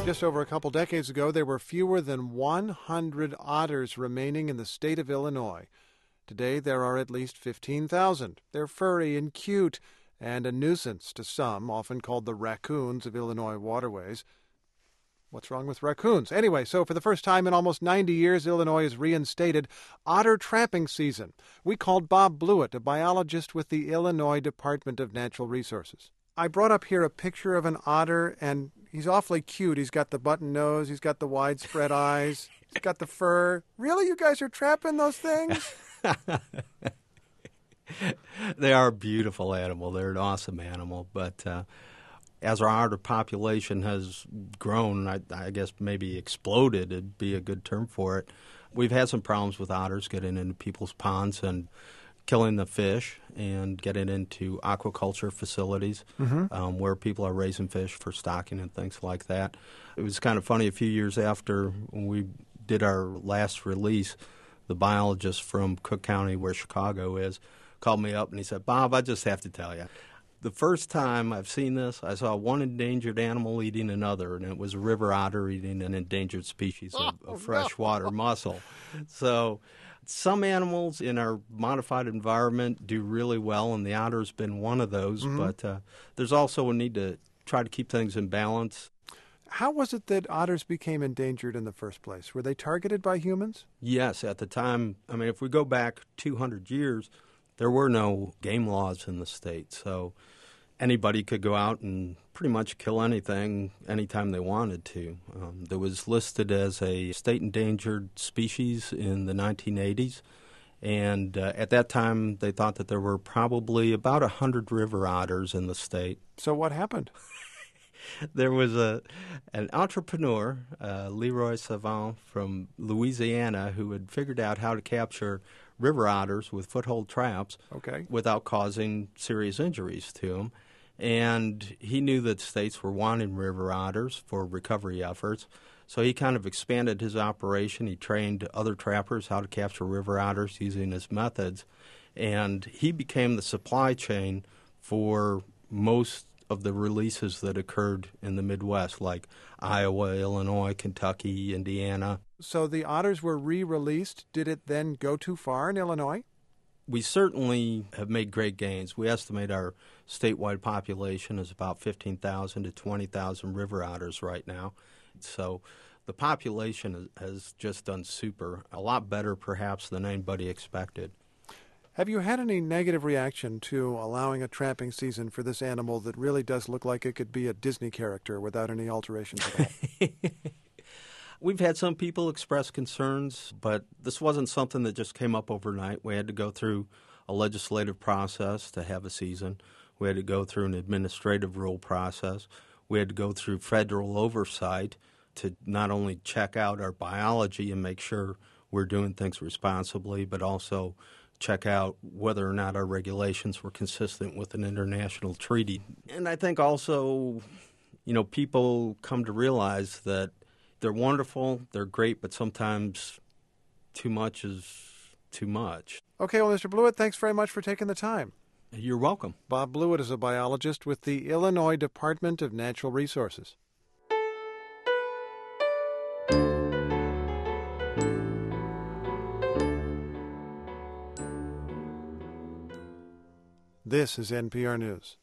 Just over a couple decades ago, there were fewer than 100 otters remaining in the state of Illinois. Today, there are at least 15,000. They're furry and cute, and a nuisance to some, often called the raccoons of Illinois waterways. What's wrong with raccoons? Anyway, so for the first time in almost 90 years, Illinois has reinstated otter trapping season. We called Bob Blewett, a biologist with the Illinois Department of Natural Resources. I brought up here a picture of an otter, and he's awfully cute. He's got the button nose, he's got the widespread eyes, he's got the fur. Really? You guys are trapping those things? They are a beautiful animal. They're an awesome animal, but as our otter population has grown, I guess maybe exploded would be a good term for it. We've had some problems with otters getting into people's ponds and killing the fish and getting into aquaculture facilities where people are raising fish for stocking and things like that. It was kind of funny, a few years after when we did our last release, the biologist from Cook County, where Chicago is, called me up and he said, "Bob, I just have to tell you, the first time I've seen this, I saw one endangered animal eating another, and it was a river otter eating an endangered species of freshwater mussel." So some animals in our modified environment do really well, and the otter's been one of those, but there's also a need to try to keep things in balance. How was it that otters became endangered in the first place? Were they targeted by humans? Yes, at the time, I mean, if we go back 200 years, there were no game laws in the state, so anybody could go out and pretty much kill anything anytime they wanted to. It was listed as a state endangered species in the 1980s, and at that time they thought that there were probably about 100 river otters in the state. So what happened? There was an entrepreneur, Leroy Savant from Louisiana, who had figured out how to capture river otters with foothold traps without causing serious injuries to them. And he knew that states were wanting river otters for recovery efforts, so he kind of expanded his operation. He trained other trappers how to capture river otters using his methods, and he became the supply chain for most of the releases that occurred in the Midwest, like Iowa, Illinois, Kentucky, Indiana. So the otters were re-released. Did it then go too far in Illinois? We certainly have made great gains. We estimate our statewide population is about 15,000 to 20,000 river otters right now. So the population has just done super, a lot better perhaps than anybody expected. Have you had any negative reaction to allowing a trapping season for this animal that really does look like it could be a Disney character without any alterations at all? We've had some people express concerns, but this wasn't something that just came up overnight. We had to go through a legislative process to have a season. We had to go through an administrative rule process. We had to go through federal oversight to not only check out our biology and make sure we're doing things responsibly, but also check out whether or not our regulations were consistent with an international treaty. And I think also, people come to realize that they're wonderful, they're great, but sometimes too much is too much. Okay, well, Mr. Blewett, thanks very much for taking the time. You're welcome. Bob Blewett is a biologist with the Illinois Department of Natural Resources. This is NPR News.